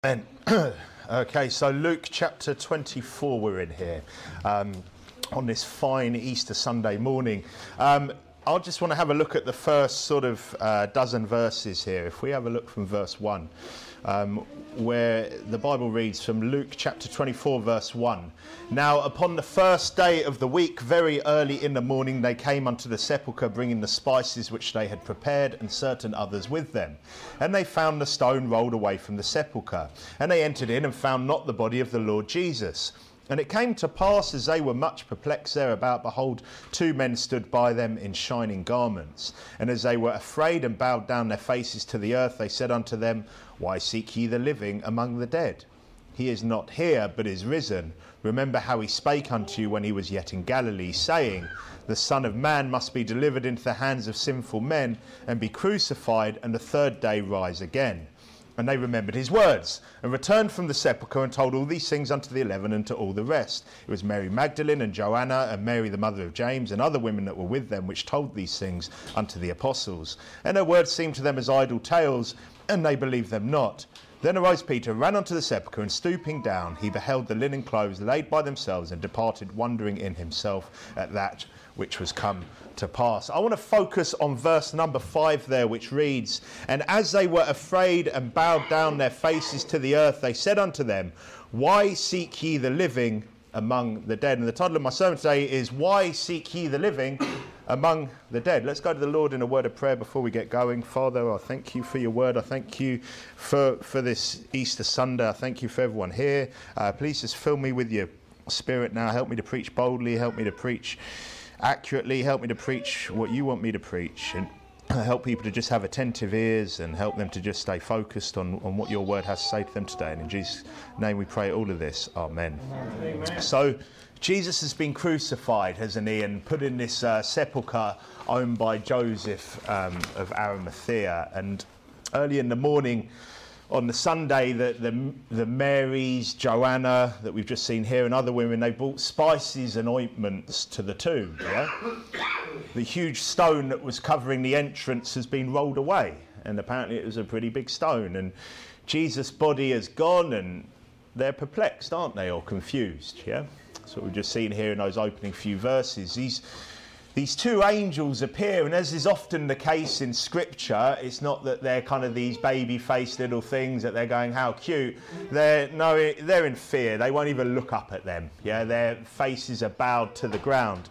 And okay, so Luke chapter 24 we're in here on this fine Easter Sunday morning. I just want to have a look at the first sort of dozen verses here. If we have a look from verse 1, where the Bible reads from Luke chapter 24 verse 1. Now upon the first day of the week, very early in the morning, they came unto the sepulchre, bringing the spices which they had prepared, and certain others with them. And they found the stone rolled away from the sepulchre. And they entered in and found not the body of the Lord Jesus. And it came to pass, as they were much perplexed thereabout, behold, two men stood by them in shining garments. And as they were afraid and bowed down their faces to the earth, they said unto them, Why seek ye the living among the dead? He is not here, but is risen. Remember how he spake unto you when he was yet in Galilee, saying, The Son of Man must be delivered into the hands of sinful men, and be crucified, and the third day rise again. And they remembered his words, and returned from the sepulchre, and told all these things unto the 11 and to all the rest. It was Mary Magdalene, and Joanna, and Mary the mother of James, and other women that were with them, which told these things unto the apostles. And their words seemed to them as idle tales, and they believed them not. Then arose Peter, ran unto the sepulchre, and stooping down, he beheld the linen clothes laid by themselves, and departed, wondering in himself at that which was come to pass. I want to focus on verse number 5 there, which reads, And as they were afraid and bowed down their faces to the earth, they said unto them, Why seek ye the living among the dead? And the title of my sermon today is, Why seek ye the living among the dead? Let's go to the Lord in a word of prayer before we get going. Father, I thank you for your word. I thank you for this Easter Sunday. I thank you for everyone here. Please just fill me with your spirit now. Help me to preach boldly. Help me to preach accurately. Help me to preach what you want me to preach, and help people to just have attentive ears, and help them to just stay focused on what your word has to say to them today. And in Jesus' name we pray all of this. Amen. Amen. So Jesus has been crucified, hasn't he, and put in this sepulchre owned by Joseph of Arimathea. And early in the morning on the Sunday, the Marys, Joanna, that we've just seen here, and other women, they brought spices and ointments to the tomb. Yeah? The huge stone that was covering the entrance has been rolled away, and apparently it was a pretty big stone. And Jesus' body has gone, and they're perplexed, aren't they, or confused? Yeah, that's what we've just seen here in those opening few verses. These two angels appear, and as is often the case in Scripture, it's not that they're kind of these baby-faced little things that they're going, how cute. They're in fear. They won't even look up at them. Yeah, their faces are bowed to the ground.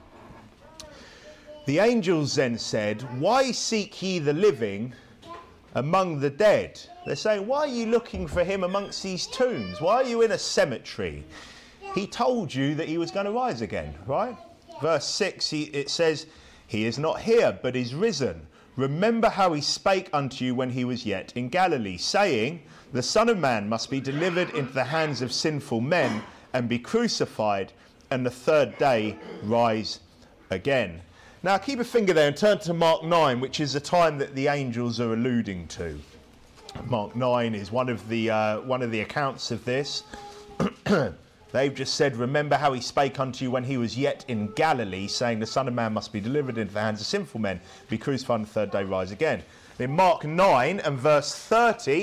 The angels then said, Why seek ye the living among the dead? They're saying, why are you looking for him amongst these tombs? Why are you in a cemetery? He told you that he was going to rise again, right? Verse 6, it says, He is not here, but is risen. Remember how he spake unto you when he was yet in Galilee, saying, The Son of Man must be delivered into the hands of sinful men, and be crucified, and the third day rise again. Now keep a finger there and turn to Mark 9, which is the time that the angels are alluding to. Mark 9 is one of the accounts of this. They've just said, remember how he spake unto you when he was yet in Galilee, saying, The Son of Man must be delivered into the hands of sinful men, be crucified, and the third day rise again. In Mark 9 and verse 30,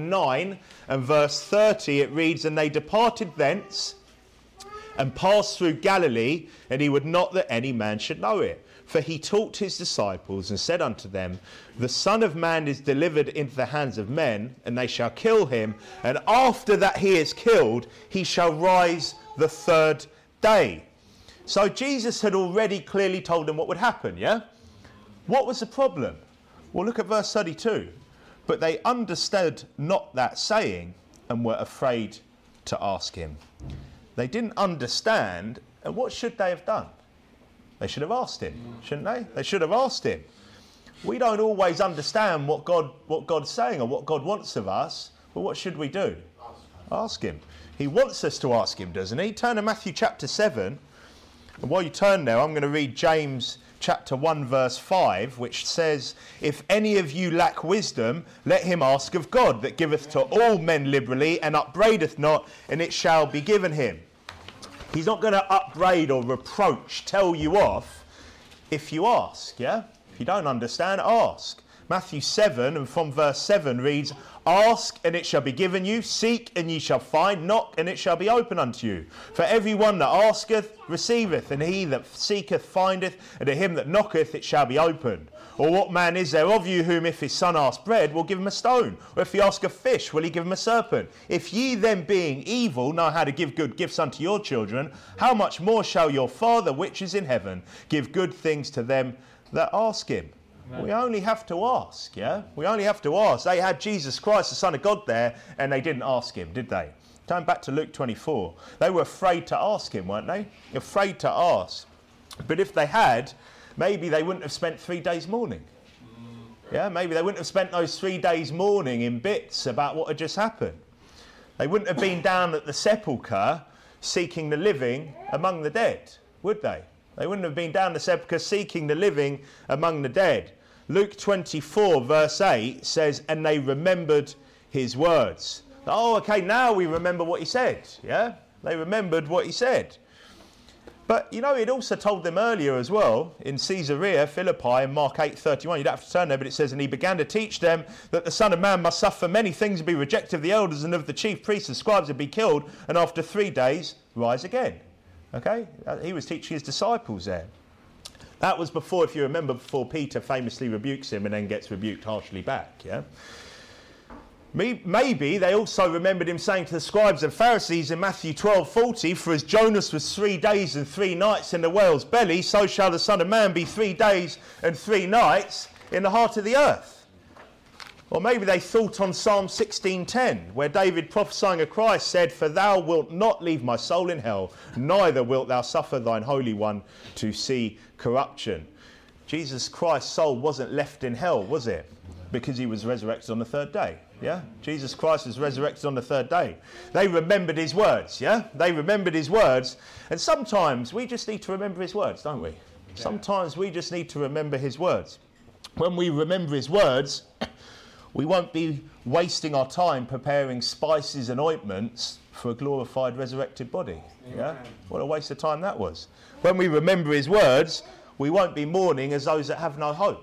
it reads, And they departed thence, and passed through Galilee, and he would not that any man should know it. For he taught his disciples, and said unto them, The Son of Man is delivered into the hands of men, and they shall kill him, and after that he is killed, he shall rise the third day. So Jesus had already clearly told them what would happen, yeah? What was the problem? Well, look at verse 32. But they understood not that saying, and were afraid to ask him. They didn't understand, and what should they have done? They should have asked him, shouldn't they? They should have asked him. We don't always understand what God's saying or what God wants of us, but what should we do? Ask him. He wants us to ask him, doesn't he? Turn to Matthew chapter 7. And while you turn there, I'm going to read James chapter 1 verse 5, which says, If any of you lack wisdom, let him ask of God, that giveth to all men liberally, and upbraideth not, and it shall be given him. He's not going to upbraid or reproach, tell you off, if you ask, yeah? If you don't understand, ask. Matthew 7 and from verse 7 reads, ask and it shall be given you, seek and ye shall find, knock and it shall be opened unto you. For every one that asketh receiveth, and he that seeketh findeth, and to him that knocketh it shall be opened. Or what man is there of you whom if his son ask bread will give him a stone? Or if he ask a fish will he give him a serpent? If ye then being evil know how to give good gifts unto your children, how much more shall your Father which is in heaven give good things to them that ask him? Amen. We only have to ask, yeah? We only have to ask. They had Jesus Christ, the Son of God there, and they didn't ask him, did they? Turn back to Luke 24. They were afraid to ask him, weren't they? Afraid to ask. But if they had, maybe they wouldn't have spent 3 days mourning. Yeah, maybe they wouldn't have spent those 3 days mourning in bits about what had just happened. They wouldn't have been down at the sepulchre seeking the living among the dead, would they? They wouldn't have been down the sepulchre seeking the living among the dead. Luke 24 verse 8 says, and they remembered his words. Oh, okay, now we remember what he said, yeah? They remembered what he said. But, you know, he'd also told them earlier as well, in Caesarea Philippi, in Mark 8:31, you don't have to turn there, but it says, and he began to teach them that the Son of Man must suffer many things and be rejected of the elders and of the chief priests and scribes and be killed, and after 3 days rise again. Okay? He was teaching his disciples there. That was before, if you remember, before Peter famously rebukes him and then gets rebuked harshly back, yeah? Maybe they also remembered him saying to the scribes and Pharisees in Matthew 12:40, for as Jonas was 3 days and 3 nights in the whale's belly, so shall the Son of Man be 3 days and 3 nights in the heart of the earth. Or maybe they thought on Psalm 16:10, where David prophesying of Christ said, for thou wilt not leave my soul in hell, neither wilt thou suffer thine Holy One to see corruption. Jesus Christ's soul wasn't left in hell, was it? Because he was resurrected on the 3rd day. Yeah, Jesus Christ was resurrected on the 3rd day. They remembered his words, yeah? They remembered his words. And sometimes we just need to remember his words, don't we? Yeah. Sometimes we just need to remember his words. When we remember his words, we won't be wasting our time preparing spices and ointments for a glorified resurrected body. Yeah? What a waste of time that was. When we remember his words, we won't be mourning as those that have no hope.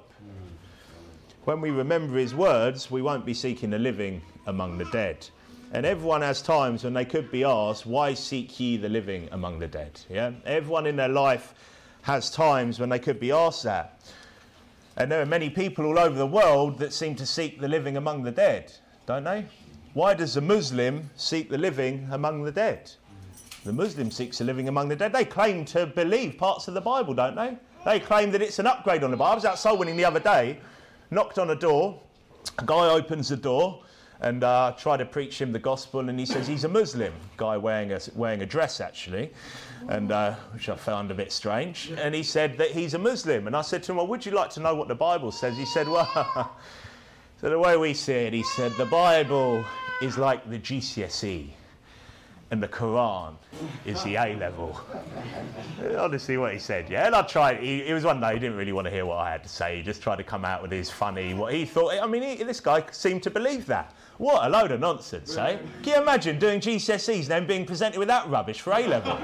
When we remember his words, we won't be seeking the living among the dead. And everyone has times when they could be asked, why seek ye the living among the dead? Yeah? Everyone in their life has times when they could be asked that. And there are many people all over the world that seem to seek the living among the dead, don't they? Why does a Muslim seek the living among the dead? The Muslim seeks the living among the dead. They claim to believe parts of the Bible, don't they? They claim that it's an upgrade on the Bible. I was out soul winning the other day, knocked on a door, a guy opens the door and tried to preach him the gospel, and he says he's a Muslim, guy wearing a dress actually, and which I found a bit strange, and he said that he's a Muslim, and I said to him, well, would you like to know what the Bible says? He said, well, so the way we see it, he said, the Bible is like the GCSE and the Quran is the A-level. Honestly, what he said, yeah. And I tried, it was one day, he didn't really want to hear what I had to say. He just tried to come out with his funny, what he thought. I mean, this guy seemed to believe that. What a load of nonsense, eh? Can you imagine doing GCSEs and then being presented with that rubbish for A-level?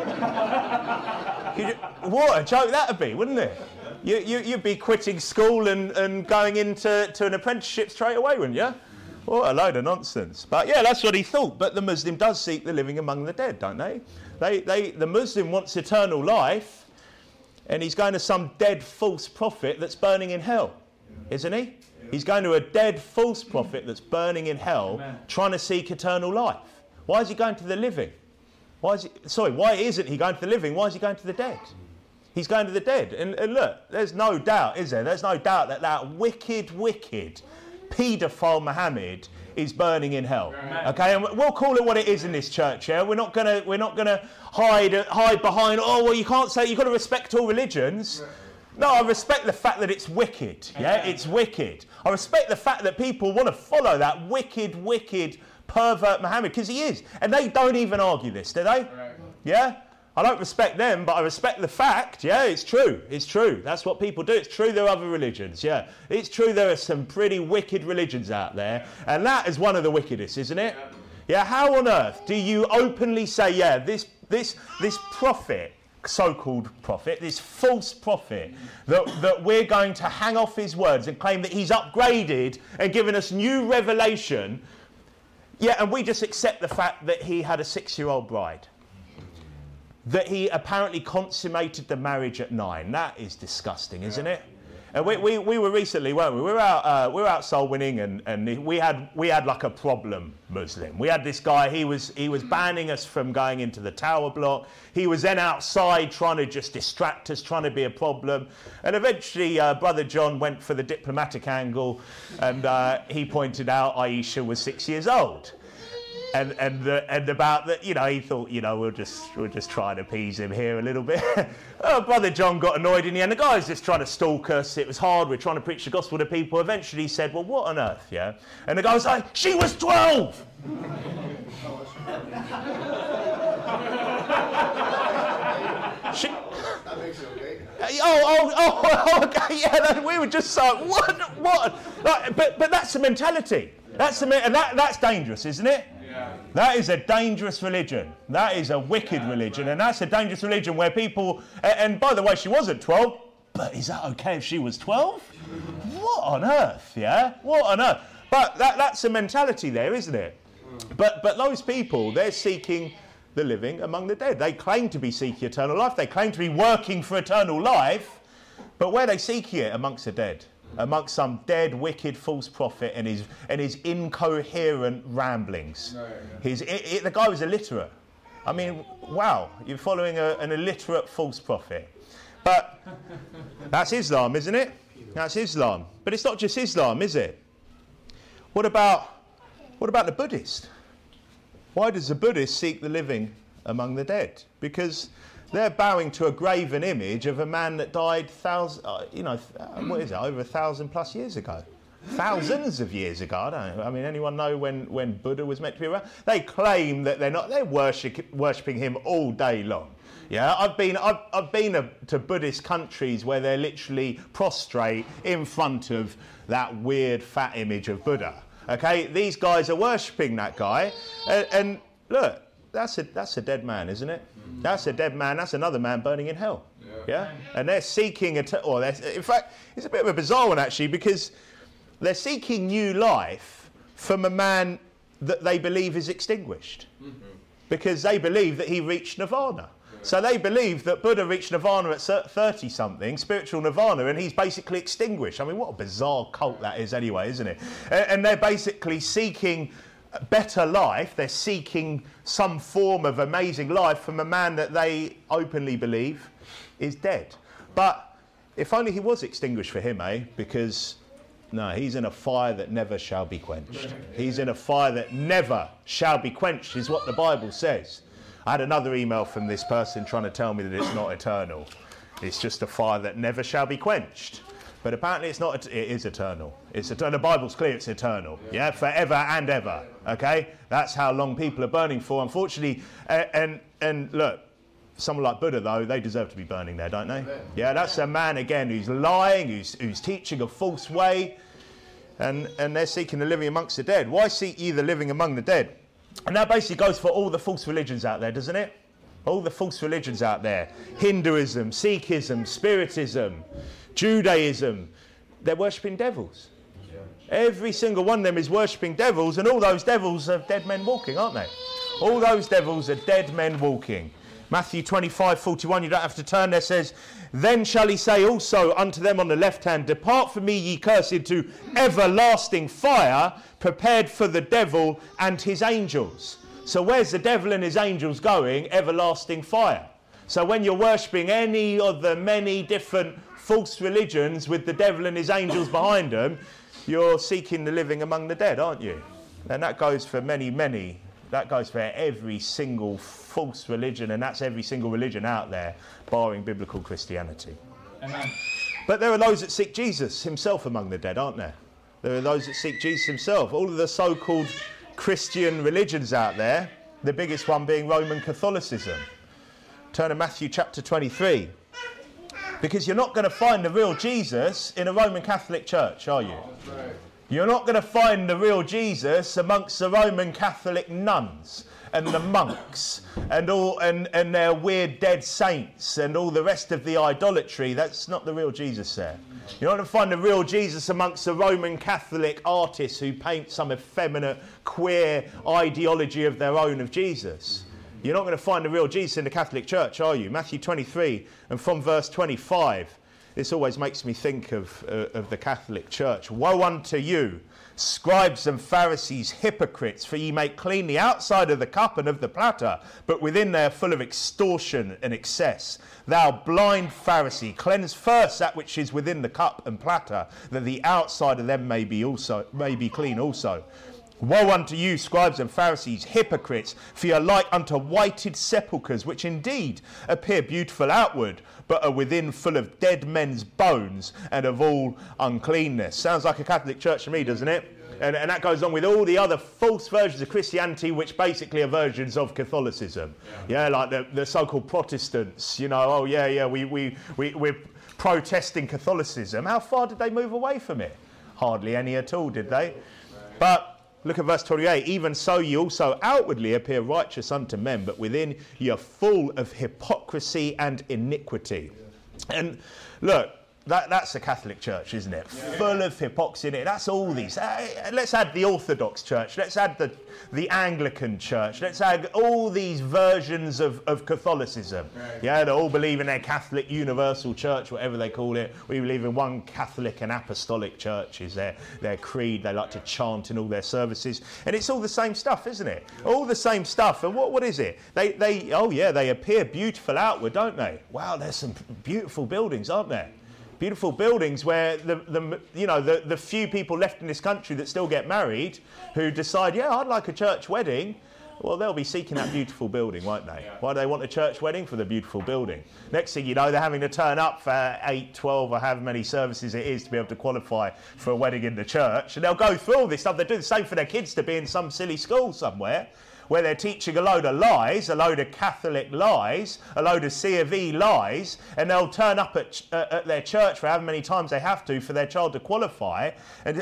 What a joke that would be, wouldn't it? You'd be quitting school and going into an apprenticeship straight away, wouldn't you? What a load of nonsense. But yeah, that's what he thought. But the Muslim does seek the living among the dead, don't they? The Muslim wants eternal life, and he's going to some dead false prophet that's burning in hell, isn't he? He's going to a dead false prophet that's burning in hell, trying to seek eternal life. Why is he going to the living? Why isn't he going to the living? Why is he going to the dead? He's going to the dead. And look, there's no doubt, is there? There's no doubt that wicked paedophile Muhammad is burning in hell. Okay, and we'll call it what it is in this church. Yeah, we're not gonna hide behind. Oh well, you can't say. You've got to respect all religions. No, I respect the fact that it's wicked. Yeah, it's wicked. I respect the fact that people want to follow that wicked pervert Muhammad, because he is, and they don't even argue this, do they? Yeah. I don't respect them, but I respect the fact. Yeah, it's true. It's true. That's what people do. It's true there are other religions. Yeah, it's true there are some pretty wicked religions out there. And that is one of the wickedest, isn't it? Yeah, how on earth do you openly say, yeah, this prophet so-called prophet, this false prophet, that we're going to hang off his words and claim that he's upgraded and given us new revelation. Yeah, and we just accept the fact that he had a 6-year-old bride. That he apparently consummated the marriage at 9. That is disgusting, isn't it? And we were recently, weren't we? We were out soul winning, and we had like a problem Muslim. We had this guy. He was banning us from going into the tower block. He was then outside trying to just distract us, trying to be a problem. And eventually, Brother John went for the diplomatic angle, and he pointed out Aisha was 6 years old. And about that, you know, he thought, you know, we'll just try and appease him here a little bit. Brother John got annoyed in the end. The guy was just trying to stalk us. It was hard. We're trying to preach the gospel to people. Eventually he said, well, what on earth, yeah? And the guy was like, she was 12! That makes it okay. Okay, yeah, we were just like, what? Like, but that's the mentality. That's dangerous, isn't it? Yeah. That is a dangerous religion. That is a wicked religion, and that's a dangerous religion where people. And by the way, she wasn't 12. But is that okay if she was 12? What on earth? Yeah, what on earth? But that's a mentality there, isn't it? But those people, they're seeking the living among the dead. They claim to be seeking eternal life. They claim to be working for eternal life. But where are they seeking it? Amongst the dead. Amongst some dead, wicked, false prophet and his incoherent ramblings. The guy was illiterate. I mean, wow, you're following an illiterate false prophet. But that's Islam, isn't it? That's Islam. But it's not just Islam, is it? What about the Buddhist? Why does the Buddhist seek the living among the dead? Because they're bowing to a graven image of a man that died over 1,000 plus years ago. Thousands of years ago. I mean, anyone know when Buddha was meant to be around? They claim that they're worshipping him all day long. Yeah, I've been to Buddhist countries where they're literally prostrate in front of that weird fat image of Buddha. Okay, these guys are worshipping that guy, and look, that's a dead man, isn't it? That's a dead man. That's another man burning in hell. Yeah, and they're seeking in fact, it's a bit of a bizarre one actually, because they're seeking new life from a man that they believe is extinguished, because they believe that he reached nirvana. So they believe that Buddha reached nirvana at 30-something, spiritual nirvana, and he's basically extinguished. I mean, what a bizarre cult that is anyway, isn't it? And they're basically seeking better life. They're seeking some form of amazing life from a man that they openly believe is dead. But if only he was extinguished for him, eh? Because, no, he's in a fire that never shall be quenched. He's in a fire that never shall be quenched, is what the Bible says. I had another email from this person trying to tell me that it's not eternal. It's just a fire that never shall be quenched. But apparently it's not. It is eternal. It's eternal. The Bible's clear it's eternal. Yeah, forever and ever. Okay? That's how long people are burning for, unfortunately. And look, someone like Buddha, though, they deserve to be burning there, don't they? Yeah, that's a man, again, who's lying, who's teaching a false way. And they're seeking the living amongst the dead. Why seek ye the living among the dead? And that basically goes for all the false religions out there, doesn't it? All the false religions out there. Hinduism, Sikhism, Spiritism, Judaism. They're worshipping devils. Every single one of them is worshipping devils, and all those devils are dead men walking, aren't they? All those devils are dead men walking. Matthew 25:41, you don't have to turn there, says, then shall he say also unto them on the left hand, depart from me, ye cursed, into everlasting fire, prepared for the devil and his angels. So where's the devil and his angels going? Everlasting fire. So when you're worshipping any of the many different false religions with the devil and his angels behind them, you're seeking the living among the dead, aren't you? And that goes for many. That goes for every single false religion, and that's every single religion out there, barring biblical Christianity. Amen. But there are those that seek Jesus himself among the dead, aren't there? There are those that seek Jesus himself. All of the so-called Christian religions out there, the biggest one being Roman Catholicism. Turn to Matthew chapter 23. Because you're not going to find the real Jesus in a Roman Catholic church, are you? You're not going to find the real Jesus amongst the Roman Catholic nuns and the monks and their weird dead saints and all the rest of the idolatry. That's not the real Jesus there. You're not going to find the real Jesus amongst the Roman Catholic artists who paint some effeminate, queer ideology of their own of Jesus. You're not going to find the real Jesus in the Catholic Church, are you? Matthew 23 and from verse 25. This always makes me think of the Catholic Church. Woe unto you, scribes and Pharisees, hypocrites, for ye make clean the outside of the cup and of the platter, but within they are full of extortion and excess. Thou blind Pharisee, cleanse first that which is within the cup and platter, that the outside of them may be clean also. Woe unto you, scribes and Pharisees, hypocrites, for ye are like unto whited sepulchres, which indeed appear beautiful outward, but are within full of dead men's bones and of all uncleanness. Sounds like a Catholic church to me, doesn't it? And that goes on with all the other false versions of Christianity, which basically are versions of Catholicism. Yeah, like the so-called Protestants, you know, oh yeah, we're protesting Catholicism. How far did they move away from it? Hardly any at all, did they? But look at verse 28. Even so ye also outwardly appear righteous unto men, but within ye are full of hypocrisy and iniquity. And look, that's the Catholic Church, isn't it? Full of hypocrisy in it. That's all these. Let's add the Orthodox Church. Let's add the Anglican Church. Let's add all these versions of Catholicism. Yeah, they all believe in their Catholic Universal Church, whatever they call it. We believe in one Catholic and Apostolic Church is their creed. They like to chant in all their services. And it's all the same stuff, isn't it? All the same stuff. And what is it? They appear beautiful outward, don't they? Wow, there's some beautiful buildings, aren't there? Beautiful buildings where the few people left in this country that still get married who decide, yeah, I'd like a church wedding. Well, they'll be seeking that beautiful building, won't they? Why do they want a church wedding? For the beautiful building. Next thing you know, they're having to turn up for 8, 12 or however many services it is to be able to qualify for a wedding in the church. And they'll go through all this stuff. They do the same for their kids to be in some silly school somewhere, where they're teaching a load of lies, a load of Catholic lies, a load of C of E lies, and they'll turn up at their church for however many times they have to for their child to qualify.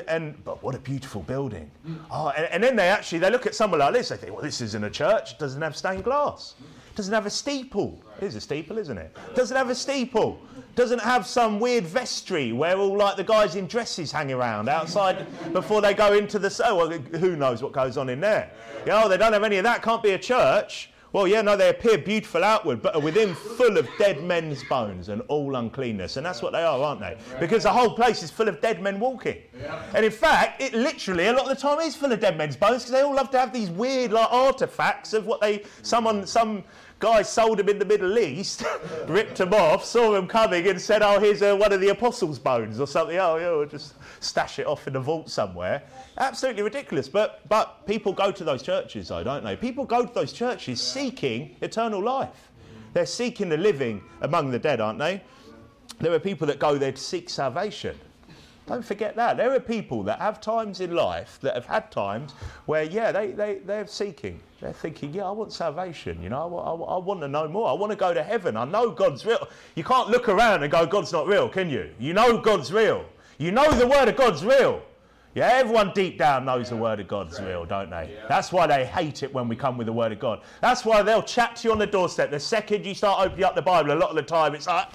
But what a beautiful building. Oh, and then they look at someone like this, they think, well, this isn't a church, it doesn't have stained glass. Doesn't have a steeple. It is a steeple, isn't it? Doesn't have a steeple. Doesn't have some weird vestry where all like the guys in dresses hang around outside before they go into the... well, who knows what goes on in there? They don't have any of that. Can't be a church. Well, yeah, no, they appear beautiful outward, but are within full of dead men's bones and all uncleanness. And that's what they are, aren't they? Because the whole place is full of dead men walking. And in fact, it literally, a lot of the time is full of dead men's bones, because they all love to have these weird like artefacts of what some guy sold them in the Middle East, ripped them off, saw them coming and said, oh, here's one of the apostles' bones or something. Oh, yeah, we'll just stash it off in the vault somewhere. Absolutely ridiculous. But people go to those churches, though, don't they? People go to those churches seeking eternal life. They're seeking the living among the dead, aren't they? There are people that go there to seek salvation. Don't forget that. There are people that have times in life, that have had times where, yeah, they're seeking. They're thinking, yeah, I want salvation, you know, I want to know more. I want to go to heaven. I know God's real. You can't look around and go, God's not real, can you? You know God's real. You know the Word of God's real. Yeah, everyone deep down knows the Word of God's real, don't they? Yeah. That's why they hate it when we come with the Word of God. That's why they'll chat to you on the doorstep. The second you start opening up the Bible, a lot of the time it's like,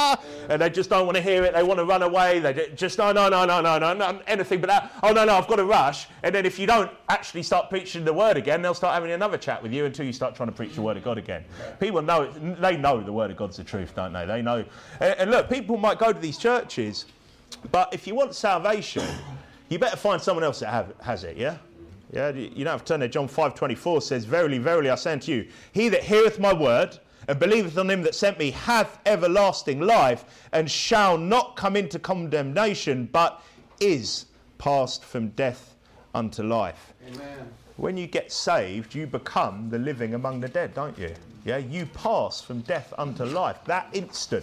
and they just don't want to hear it. They want to run away. They just, no, anything but that. Oh, no, I've got to rush. And then if you don't actually start preaching the Word again, they'll start having another chat with you until you start trying to preach the Word of God again. People know it. They know the Word of God's the truth, don't they? They know. And look, people might go to these churches, but if you want salvation, you better find someone else that has it, yeah? Yeah, you don't have to turn there. John 5:24 says, Verily, verily, I say unto you, he that heareth my word and believeth on him that sent me hath everlasting life, and shall not come into condemnation, but is passed from death unto life. Amen. When you get saved, you become the living among the dead, don't you? Yeah, you pass from death unto life. That instant,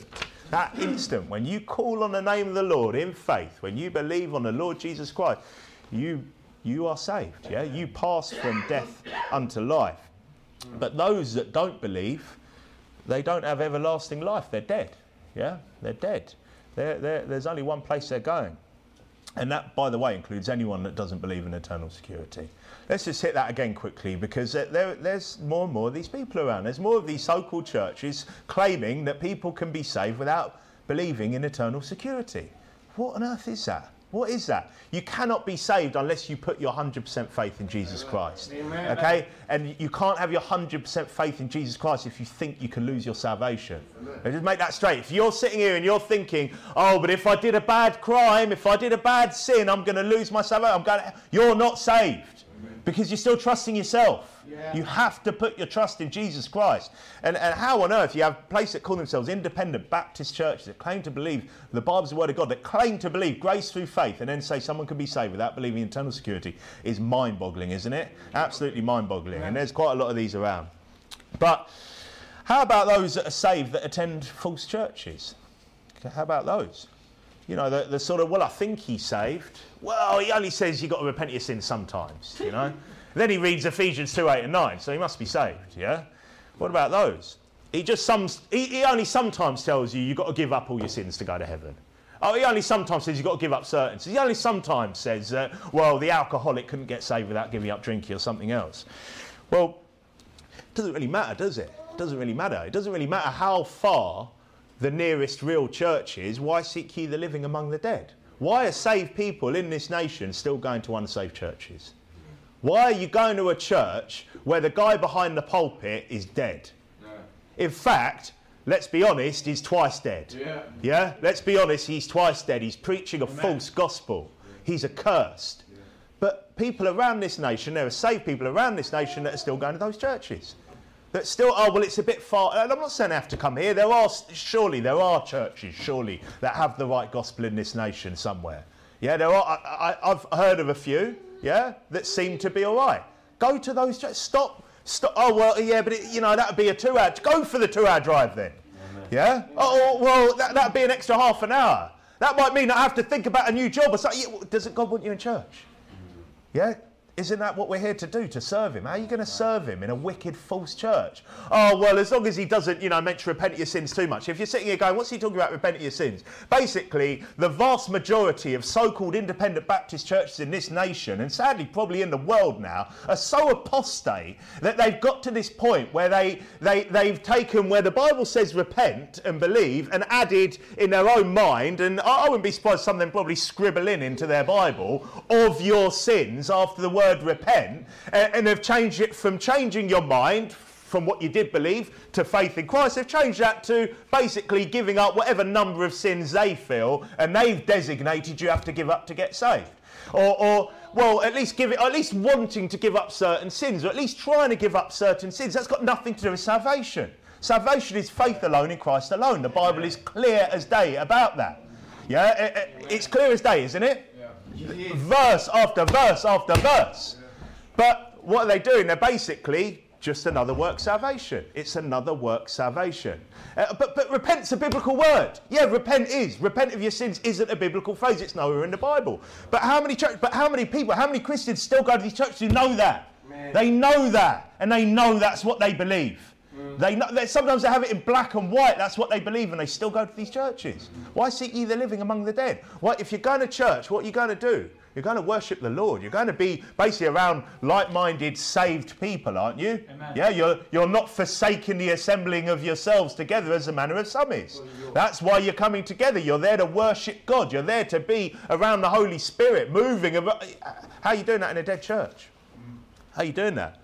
when you call on the name of the Lord in faith, when you believe on the Lord Jesus Christ, you are saved. Yeah, you pass from death unto life. But those that don't believe, they don't have everlasting life. They're dead. Yeah, they're dead. There's only one place they're going, And that, by the way, includes anyone that doesn't believe in eternal security. Let's just hit that again quickly, because there's more and more of these people around. There's more of these so-called churches claiming that people can be saved without believing in eternal security. What on earth is that? What is that? You cannot be saved unless you put your 100% faith in Jesus Christ. Amen. Okay? And you can't have your 100% faith in Jesus Christ if you think you can lose your salvation. Just make that straight. If you're sitting here and you're thinking, oh, but if I did a bad crime, if I did a bad sin, I'm going to lose my salvation. You're not saved. Because you're still trusting yourself. Yeah. You have to put your trust in Jesus Christ. And how on earth you have places that call themselves independent Baptist churches that claim to believe the Bible's the word of God, that claim to believe grace through faith, and then say someone can be saved without believing in eternal security is mind-boggling, isn't it? Absolutely mind-boggling. And there's quite a lot of these around. But how about those that are saved that attend false churches? How about those? You know, the sort of, well, I think he's saved. Well, he only says you've got to repent of your sins sometimes, you know. Then he reads Ephesians 2:8 and 9, so he must be saved, yeah? What about those? He only sometimes tells you you've got to give up all your sins to go to heaven. Oh, he only sometimes says you've got to give up certain sins. He only sometimes says, well, the alcoholic couldn't get saved without giving up drinking or something else. Well, it doesn't really matter, does it? It doesn't really matter. It doesn't really matter how far the nearest real church is. Why seek ye the living among the dead? Why are saved people in this nation still going to unsaved churches? Why are you going to a church where the guy behind the pulpit is dead? No. In fact, let's be honest, he's twice dead. Yeah? Let's be honest, he's twice dead. He's preaching a false gospel. He's accursed. But people around this nation, there are saved people around this nation that are still going to those churches. That still, oh, well, it's a bit far. And I'm not saying they have to come here. There are churches, surely, that have the right gospel in this nation somewhere. Yeah, there are. I've heard of a few, yeah, that seem to be all right. Go to those churches. Stop. Oh, well, yeah, but, that would be a 2-hour. Go for the 2-hour drive then. Yeah? Oh, well, that'd be an extra half an hour. That might mean I have to think about a new job or something. Yeah, doesn't God want you in church? Yeah? Isn't that what we're here to do, to serve him? How are you going to serve him in a wicked, false church? Oh, well, as long as he doesn't, mention repent of your sins too much. If you're sitting here going, what's he talking about, repent of your sins? Basically, the vast majority of so-called independent Baptist churches in this nation, and sadly probably in the world now, are so apostate that they've got to this point where they've taken where the Bible says repent and believe and added in their own mind, and I wouldn't be surprised some of them probably scribble into their Bible, of your sins after the word repent, and they've changed it from changing your mind from what you did believe to faith in Christ. They've changed that to basically giving up whatever number of sins they feel and they've designated you have to give up to get saved, or well, at least wanting to give up certain sins, or at least trying to give up certain sins. That's got nothing to do with salvation. Salvation is faith alone in Christ alone. The Bible is clear as day about that. Yeah, it's clear as day, isn't it? Verse after verse after verse. But what are they doing? They're basically just another work salvation. It's another work salvation. But repent's a biblical word. Yeah, repent of your sins isn't a biblical phrase. It's nowhere in the Bible. But how many people, how many Christians still go to these churches who know that? Man. They know that, and they know that's what they believe. Sometimes they have it in black and white. That's what they believe, and they still go to these churches. Why seek ye the living among the dead? Well, if you're going to church, what are you going to do? You're going to worship the Lord. You're going to be basically around like-minded, saved people, aren't you? Amen. Yeah, you're not forsaking the assembling of yourselves together as the manner of some is. That's why you're coming together. You're there to worship God. You're there to be around the Holy Spirit, moving. How are you doing that in a dead church? How are you doing that?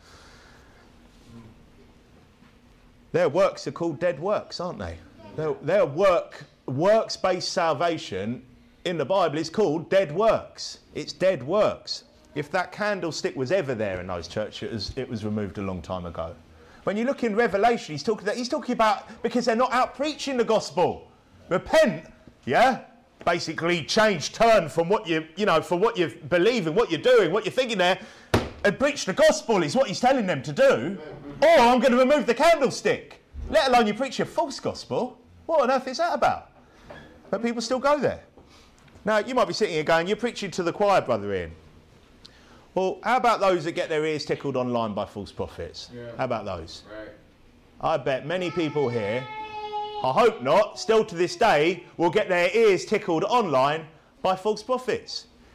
Their works are called dead works, aren't they? Their works-based salvation in the Bible is called dead works. It's dead works. If that candlestick was ever there in those churches, it was removed a long time ago. When you look in Revelation, he's talking about because they're not out preaching the gospel. Repent, yeah? Basically turn from what from what you believe and what you're doing, what you're thinking there, and preach the gospel is what he's telling them to do. Or I'm going to remove the candlestick. Let alone you preach your false gospel. What on earth is that about? But people still go there. Now, you might be sitting here going, you're preaching to the choir, Brother Ian. Well, how about those that get their ears tickled online by false prophets? Yeah. How about those? Right. I bet many people here, I hope not, still to this day, will get their ears tickled online by false prophets.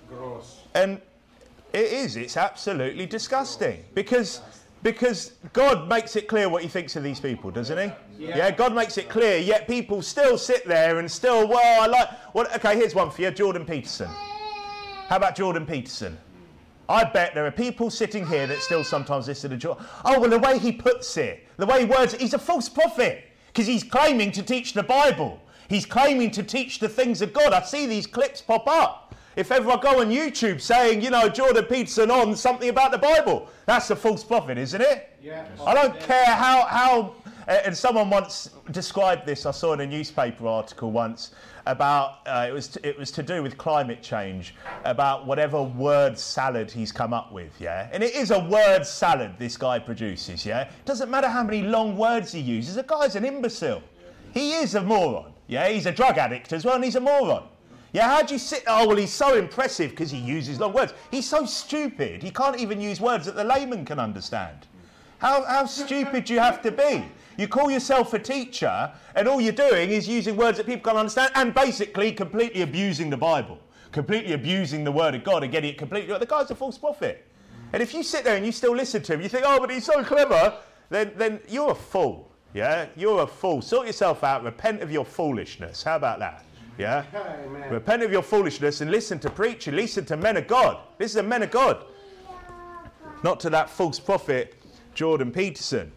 Gross. And it is. It's absolutely disgusting. Because God makes it clear what he thinks of these people, doesn't he? Yeah, God makes it clear, yet people still sit there and still, okay, here's one for you, Jordan Peterson. How about Jordan Peterson? I bet there are people sitting here that still sometimes listen to Jordan. Oh, well, the way he puts it, the way he words it, he's a false prophet because he's claiming to teach the Bible. He's claiming to teach the things of God. I see these clips pop up. If ever I go on YouTube saying, Jordan Peterson on something about the Bible, that's a false prophet, isn't it? Yeah. I don't care how and someone once described this, I saw in a newspaper article once, about, it was to do with climate change, about whatever word salad he's come up with, yeah? And it is a word salad this guy produces, yeah? It doesn't matter how many long words he uses, the guy's an imbecile. He is a moron, yeah? He's a drug addict as well, and he's a moron. Yeah, how do you sit... Oh, well, he's so impressive because he uses long words. He's so stupid, he can't even use words that the layman can understand. How stupid do you have to be? You call yourself a teacher, and all you're doing is using words that people can't understand, and basically completely abusing the Bible, completely abusing the Word of God, and getting it completely... The guy's a false prophet. And if you sit there and you still listen to him, you think, oh, but he's so clever, then you're a fool, yeah? You're a fool. Sort yourself out, repent of your foolishness. How about that? Yeah? Amen. Repent of your foolishness and listen to preaching, listen to men of God. This is a men of God. Not to that false prophet, Jordan Peterson.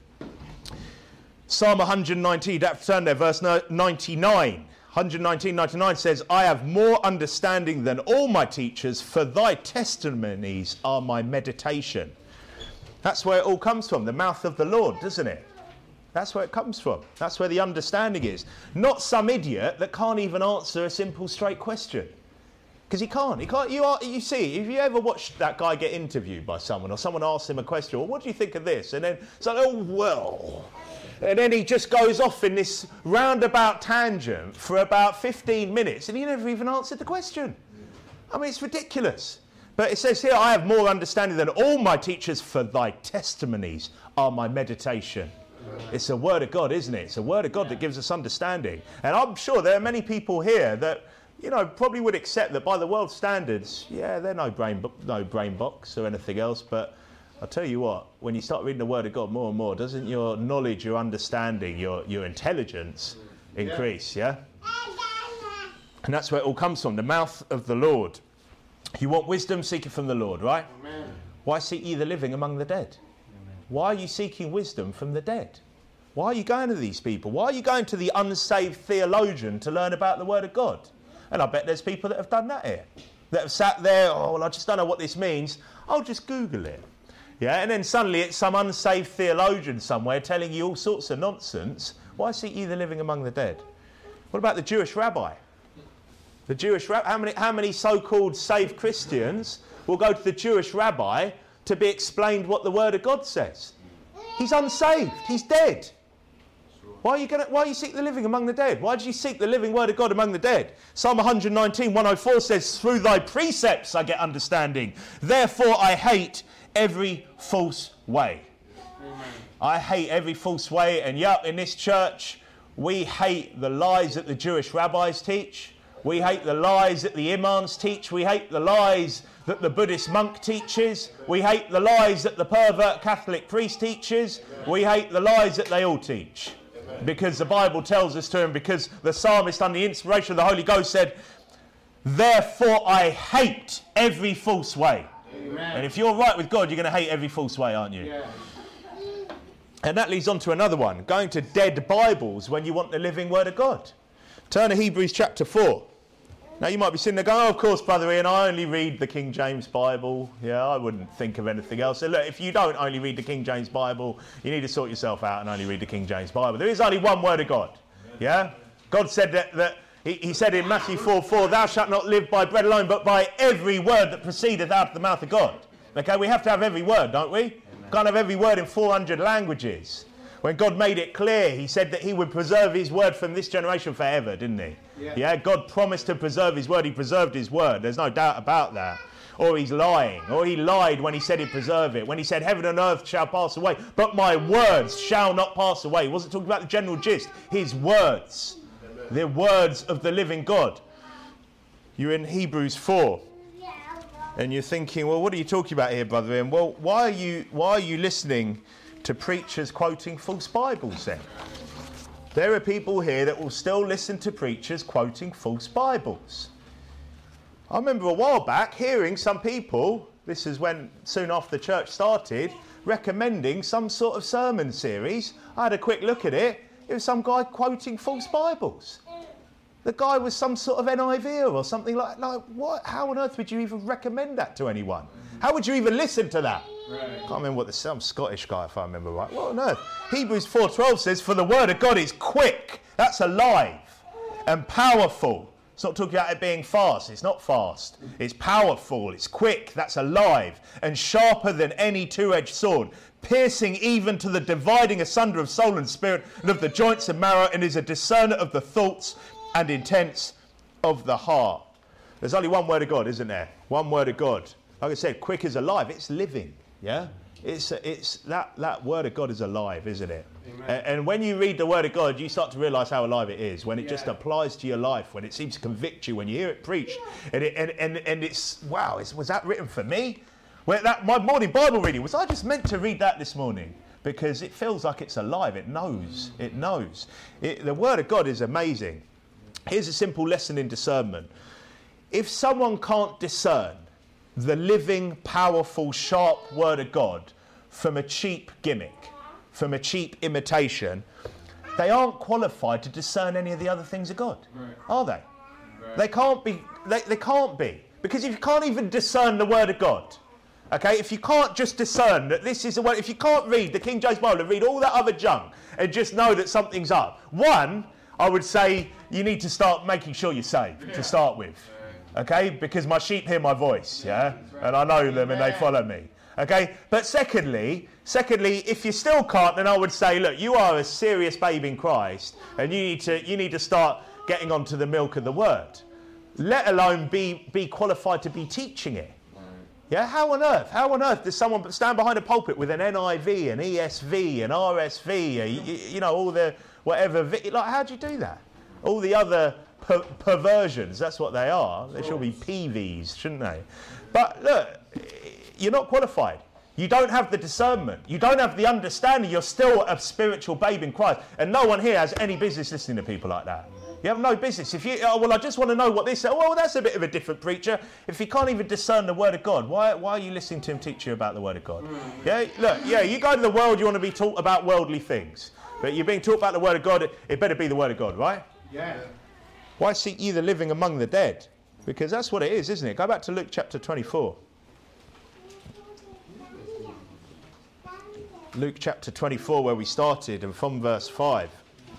Psalm 119, turn there, verse 99. 119:99 says, I have more understanding than all my teachers, for thy testimonies are my meditation. That's where it all comes from, the mouth of the Lord, doesn't it? That's where it comes from. That's where the understanding is. Not some idiot that can't even answer a simple, straight question. Because he can't. You see, if you ever watched that guy get interviewed by someone, or someone asks him a question, well, what do you think of this? And then it's like, oh, well... And then he just goes off in this roundabout tangent for about 15 minutes, and he never even answered the question. I mean, it's ridiculous. But it says here, I have more understanding than all my teachers, for thy testimonies are my meditation. It's a word of God, isn't it? It's a word of God that gives us understanding. And I'm sure there are many people here that, probably would accept that by the world's standards, yeah, they're no brain box or anything else, but I'll tell you what, when you start reading the Word of God more and more, doesn't your knowledge, your understanding, your intelligence increase, yeah? And that's where it all comes from, the mouth of the Lord. You want wisdom, seek it from the Lord, right? Amen. Why seek ye the living among the dead? Amen. Why are you seeking wisdom from the dead? Why are you going to these people? Why are you going to the unsaved theologian to learn about the Word of God? And I bet there's people that have done that here. That have sat there, oh, well, I just don't know what this means. I'll just Google it. Yeah, and then suddenly it's some unsaved theologian somewhere telling you all sorts of nonsense. Why seek ye the living among the dead? What about the Jewish rabbi? The Jewish rabbi, how many so-called saved Christians will go to the Jewish rabbi to be explained what the Word of God says? He's unsaved. He's dead. Why you seek the living among the dead? Why did you seek the living Word of God among the dead? Psalm 119:104 says, through thy precepts I get understanding. Therefore I hate every false way. Amen. I hate every false way, and in this church we hate the lies that the Jewish rabbis teach. We hate the lies that the imams teach. We hate the lies that the Buddhist monk teaches. We hate the lies that the pervert Catholic priest teaches. We hate the lies that they all teach. Because the Bible tells us to, and because the psalmist under the inspiration of the Holy Ghost said, therefore I hate every false way. Amen. And if you're right with God, you're going to hate every false way, aren't you? Yeah. And that leads on to another one, going to dead Bibles when you want the living Word of God. Turn to Hebrews chapter 4. Now you might be sitting there going, oh, of course, Brother Ian, I only read the King James Bible. Yeah, I wouldn't think of anything else. So look, if you don't only read the King James Bible, you need to sort yourself out and only read the King James Bible. There is only one Word of God. Yeah? God said that He said in Matthew 4:4, thou shalt not live by bread alone, but by every word that proceedeth out of the mouth of God. Okay, we have to have every word, don't we? Amen. Can't have every word in 400 languages. When God made it clear, he said that he would preserve his word from this generation forever, didn't he? Yeah, God promised to preserve his word. He preserved his word. There's no doubt about that. Or he's lying. Or he lied when he said he'd preserve it. When he said heaven and earth shall pass away, but my words shall not pass away. He wasn't talking about the general gist. His words. The words of the living God. You're in Hebrews 4. And you're thinking, well, what are you talking about here, Brother Ian? Well, why are you listening to preachers quoting false Bibles then? There are people here that will still listen to preachers quoting false Bibles. I remember a while back hearing some people, this is when soon after the church started, recommending some sort of sermon series. I had a quick look at it. It was some guy quoting false Bibles. The guy was some sort of NIV or something like what? How on earth would you even recommend that to anyone? How would you even listen to that? Right. I can't remember what some Scottish guy, if I remember right. What on earth? Hebrews 4:12 says, for the word of God is quick. That's alive and powerful. It's not talking about it being fast. It's not fast. It's powerful. It's quick. That's alive and sharper than any two-edged sword, piercing even to the dividing asunder of soul and spirit and of the joints and marrow, and is a discerner of the thoughts and intents of the heart. There's only one word of God, isn't there? One word of God. Like I said, quick is alive. It's living. Yeah? It's that word of God is alive, isn't it? And when you read the word of God, you start to realise how alive it is. When it just applies to your life, when it seems to convict you, when you hear it preached, and it's wow. Was that written for me? My morning Bible reading, was I just meant to read that this morning? Because it feels like it's alive. It knows. It knows. The word of God is amazing. Here's a simple lesson in discernment. If someone can't discern the living, powerful, sharp word of God from a cheap gimmick, from a cheap imitation, they aren't qualified to discern any of the other things of God, are they? They can't be. They can't be. Because if you can't even discern the word of God, okay, if you can't just discern that this is a word, if you can't read the King James Bible and read all that other junk and just know that something's up, one, I would say you need to start making sure you're saved to start with. Okay, because my sheep hear my voice, yeah, and I know them and they follow me. Okay, but secondly, if you still can't, then I would say, look, you are a serious babe in Christ, and you need to start getting onto the milk of the word, let alone be qualified to be teaching it. Yeah, how on earth does someone stand behind a pulpit with an NIV, an ESV, an RSV, all the whatever? Like, how do you do that? All the other perversions, that's what they are. They should be PVs, shouldn't they? But look, you're not qualified. You don't have the discernment. You don't have the understanding. You're still a spiritual babe in Christ. And no one here has any business listening to people like that. You have no business. If you, I just want to know what this is. Well, that's a bit of a different preacher. If he can't even discern the word of God, why are you listening to him teach you about the word of God? Yeah, look, you go to the world, you want to be taught about worldly things. But you're being taught about the word of God, it better be the word of God, right? Yeah. Why seek ye the living among the dead? Because that's what it is, isn't it? Go back to Luke chapter 24. Luke chapter 24, where we started, and from verse 5.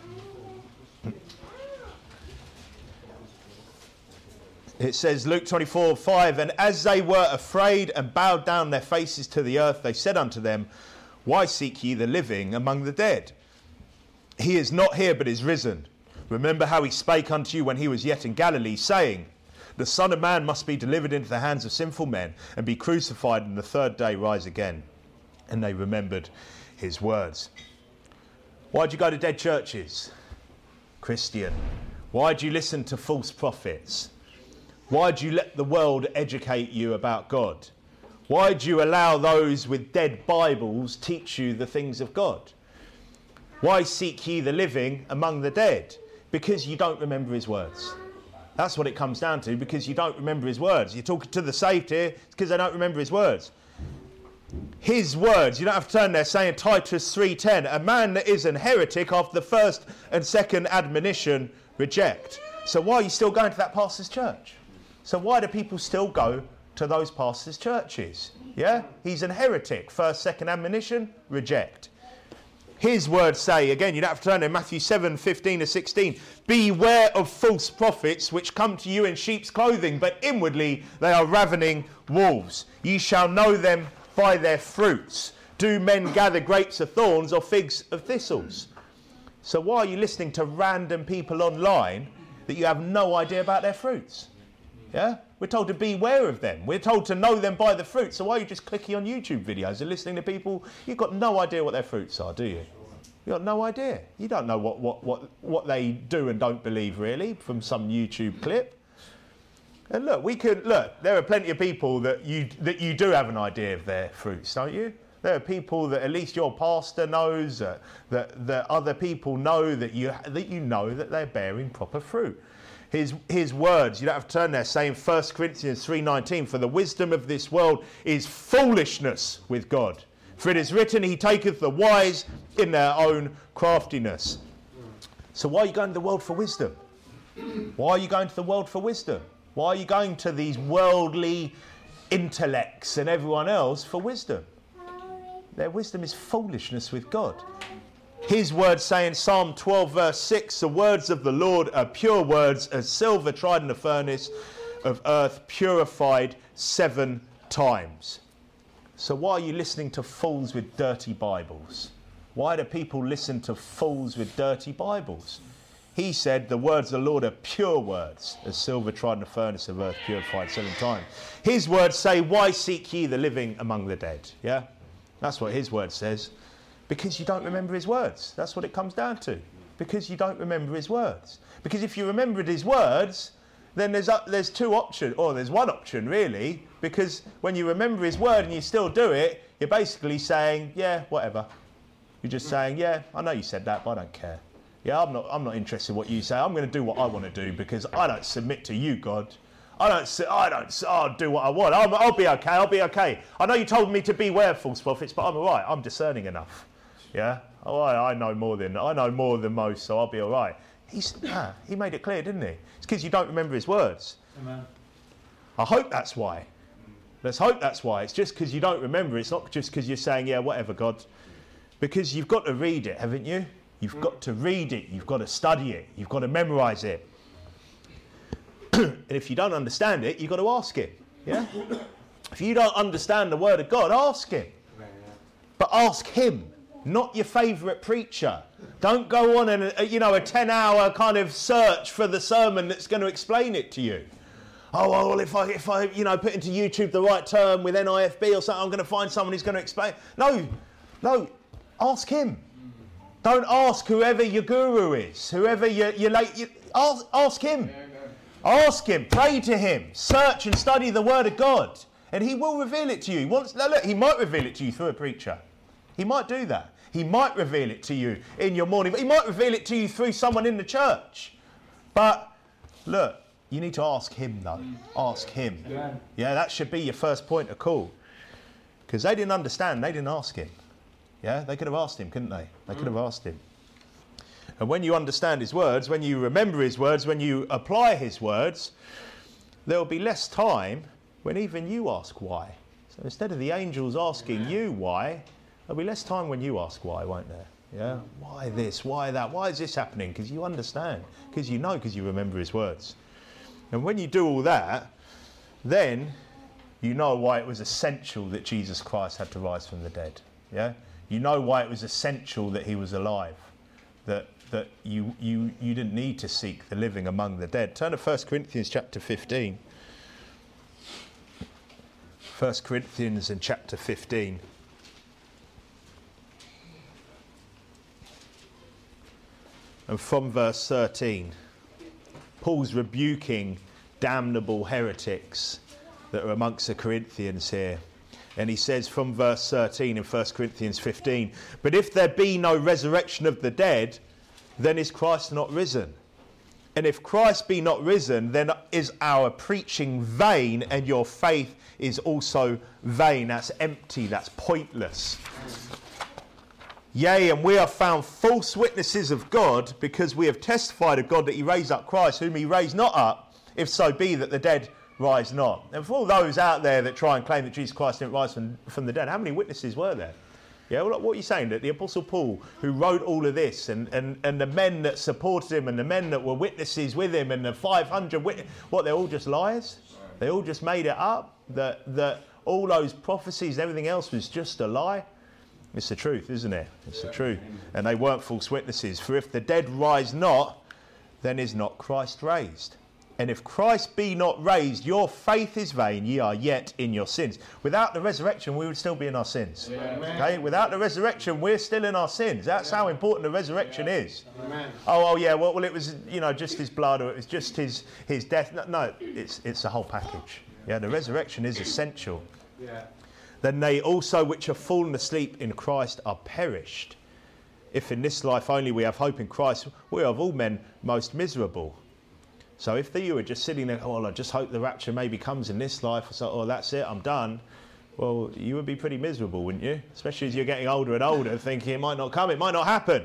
It says, Luke 24:5, and as they were afraid and bowed down their faces to the earth, they said unto them, why seek ye the living among the dead? He is not here, but is risen. Remember how he spake unto you when he was yet in Galilee, saying, the Son of Man must be delivered into the hands of sinful men, and be crucified, and the third day rise again. And they remembered his words. Why'd you go to dead churches, Christian? Why'd you listen to false prophets? Why'd you let the world educate you about God? Why'd you allow those with dead Bibles teach you the things of God? Why seek ye the living among the dead? Because you don't remember his words. That's what it comes down to, because you don't remember his words. You're talking to the saved here, it's because they don't remember his words. His words, you don't have to turn there, saying Titus 3:10, a man that is an heretic after the first and second admonition reject. So why are you still going to that pastor's church? So why do people still go to those pastors' churches? Yeah? He's an heretic. First, second admonition, reject. His words say, again, you don't have to turn there, Matthew 7:15-16, beware of false prophets which come to you in sheep's clothing, but inwardly they are ravening wolves. Ye shall know them by their fruits. Do men gather grapes of thorns or figs of thistles? So why are you listening to random people online that you have no idea about their fruits? Yeah? We're told to beware of them. We're told to know them by the fruit. So why are you just clicking on YouTube videos and listening to people? You've got no idea what their fruits are, do you? You've got no idea. You don't know what they do and don't believe, really, from some YouTube clip. And look, there are plenty of people that you do have an idea of their fruits, don't you? There are people that at least your pastor knows, that other people know that you know that they're bearing proper fruit. His words, you don't have to turn there, saying 1 Corinthians 3:19, for the wisdom of this world is foolishness with God. For it is written, he taketh the wise in their own craftiness. So why are you going to the world for wisdom? Why are you going to the world for wisdom? Why are you going to these worldly intellects and everyone else for wisdom? Their wisdom is foolishness with God. His words say in Psalm 12 verse 6, the words of the Lord are pure words, as silver tried in the furnace of earth, purified 7 times. So why are you listening to fools with dirty Bibles? Why do people listen to fools with dirty Bibles? He said the words of the Lord are pure words, as silver tried in the furnace of earth, purified 7 times. His words say, why seek ye the living among the dead? Yeah, that's what his word says. Because you don't remember his words. That's what it comes down to. Because you don't remember his words. Because if you remembered his words, then there's 2 options, or there's 1 option really. Because when you remember his word and you still do it, you're basically saying, yeah, whatever. You're just saying, yeah, I know you said that, but I don't care. Yeah, I'm not interested in what you say. I'm going to do what I want to do because I don't submit to you, God. I'll do what I want. I'll be okay. I'll be okay. I know you told me to beware of false prophets, but I'm all right. I'm discerning enough. Yeah. Oh, I know more than most, so I'll be all right. He made it clear, didn't he? It's because you don't remember his words. Amen. I hope that's why. Let's hope that's why. It's just because you don't remember. It's not just because you're saying, yeah, whatever, God. Because you've got to read it, haven't you? You've got to read it. You've got to study it. You've got to memorise it. And if you don't understand it, you've got to ask him. Yeah? If you don't understand the word of God, ask him. But ask him, not your favourite preacher. Don't go on a 10-hour kind of search for the sermon that's going to explain it to you. Oh, well, if I put into YouTube the right term with NIFB or something, I'm going to find someone who's going to explain. No, ask him. Don't ask whoever your guru is, whoever ask him. Ask him, pray to him, search and study the word of God, and he will reveal it to you. He might reveal it to you through a preacher. He might do that. He might reveal it to you in your morning, but he might reveal it to you through someone in the church. But look, you need to ask him though. Ask him. Yeah, that should be your first point of call. Because they didn't understand, they didn't ask him. Yeah, they could have asked him, couldn't they? They could have asked him. And when you understand his words, when you remember his words, when you apply his words, there will be less time when even you ask why. So instead of the angels asking you why, there'll be less time when you ask why, won't there? Yeah? Why this? Why that? Why is this happening? Because you understand. Because you know, because you remember his words. And when you do all that, then you know why it was essential that Jesus Christ had to rise from the dead. Yeah? You know why it was essential that he was alive. That you didn't need to seek the living among the dead. Turn to 1 Corinthians chapter 15. 1 Corinthians and chapter 15. And from verse 13, Paul's rebuking damnable heretics that are amongst the Corinthians here. And he says from verse 13 in 1 Corinthians 15, but if there be no resurrection of the dead, then is Christ not risen? And if Christ be not risen, then is our preaching vain, and your faith is also vain. That's empty, that's pointless. Yea, and we are found false witnesses of God, because we have testified of God that he raised up Christ, whom he raised not up, if so be that the dead rise not. And for all those out there that try and claim that Jesus Christ didn't rise from the dead, how many witnesses were there? Yeah, well, what are you saying? That the Apostle Paul, who wrote all of this, and the men that supported him, and the men that were witnesses with him, and the 500 they're all just liars? They all just made it up? That all those prophecies and everything else was just a lie? It's the truth, isn't it? It's the truth. And they weren't false witnesses. For if the dead rise not, then is not Christ raised. And if Christ be not raised, your faith is vain, ye are yet in your sins. Without the resurrection, we would still be in our sins. Okay? Without the resurrection, we're still in our sins. That's how important the resurrection is. Oh, yeah, well, it was, just his blood, or it was just his death. No, it's the whole package. Yeah, the resurrection is essential. Then they also which have fallen asleep in Christ are perished. If in this life only we have hope in Christ, we are of all men most miserable. So if you were just sitting there, I just hope the rapture maybe comes in this life, or so, that's it, I'm done. Well, you would be pretty miserable, wouldn't you? Especially as you're getting older and older, thinking it might not come, it might not happen.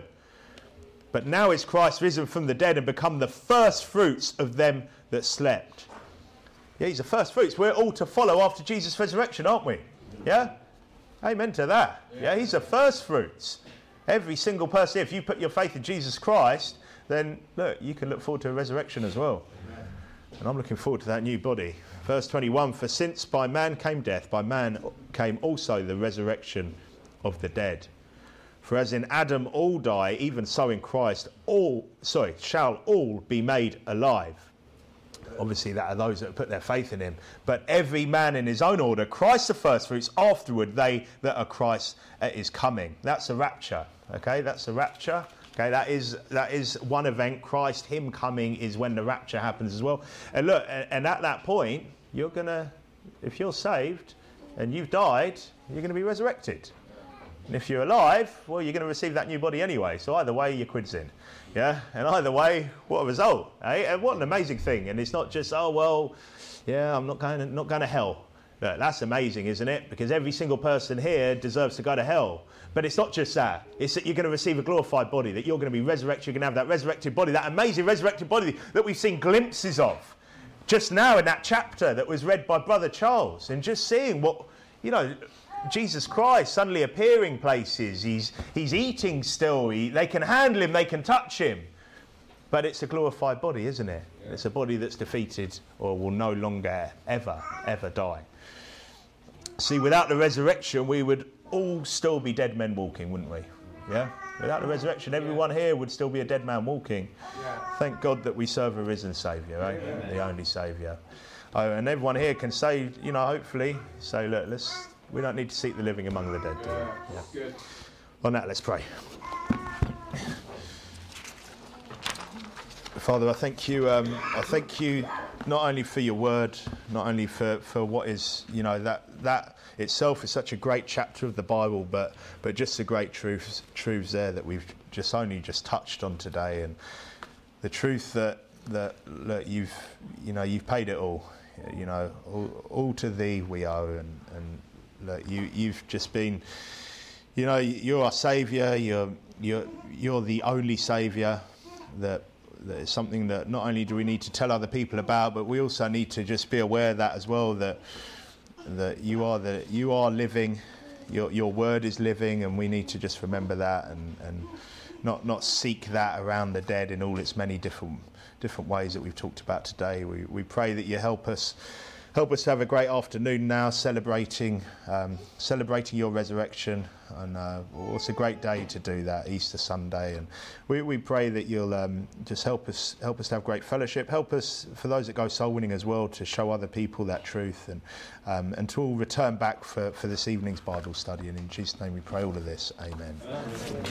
But now is Christ risen from the dead and become the first fruits of them that slept. Yeah, he's the first fruits. We're all to follow after Jesus' resurrection, aren't we? Yeah? Amen to that. Yeah, he's the first fruits. Every single person, if you put your faith in Jesus Christ, then look, you can look forward to a resurrection as well. Amen. And I'm looking forward to that new body. Verse 21, for since by man came death, by man came also the resurrection of the dead. For as in Adam all die, even so in Christ shall all be made alive. Obviously that are those that have put their faith in him. But every man in his own order, Christ the first fruits, afterward they that are Christ is coming. That's the rapture. Okay, that's the rapture. Okay, that is one event. Christ, him coming, is when the rapture happens as well. And look, and at that point, you're gonna, if you're saved and you've died, you're going to be resurrected. And if you're alive, well, you're going to receive that new body anyway. So either way, your quid's in. Yeah, and either way, what a result, eh? And what an amazing thing. And it's not just, I'm not going to hell. Look, that's amazing, isn't it? Because every single person here deserves to go to hell. But it's not just that. It's that you're going to receive a glorified body, that you're going to be resurrected. You're going to have that resurrected body, that amazing resurrected body that we've seen glimpses of just now in that chapter that was read by Brother Charles. And just seeing what, Jesus Christ suddenly appearing places. He's eating still. They can handle him. They can touch him. But it's a glorified body, isn't it? Yeah. It's a body that's defeated or will no longer ever die. See, without the resurrection, we would all still be dead men walking, wouldn't we? Yeah? Without the resurrection, everyone here would still be a dead man walking. Yeah. Thank God that we serve a risen Saviour, right? Yeah. The only Saviour. Oh, and everyone here can say, hopefully, say, look, we don't need to seek the living among the dead, do we? Yeah. Good. On that, let's pray. Father, I thank you not only for your word, not only for what is, that itself is such a great chapter of the Bible, but just the great truths there that we've just touched on today, and the truth that look, you've paid it all, all to thee we owe, and look, you've just been, you're our Saviour, you're the only Saviour that is something that not only do we need to tell other people about, but we also need to just be aware of that as well, that you are living, your word is living, and we need to just remember that and not seek that around the dead in all its many different ways that we've talked about today. We pray that you help us to have a great afternoon now, celebrating your resurrection, and it's a great day to do that, Easter Sunday. And we pray that you'll just help us to have great fellowship. Help us, for those that go soul winning as well, to show other people that truth, and to all return back for this evening's Bible study. And in Jesus' name we pray all of this. Amen.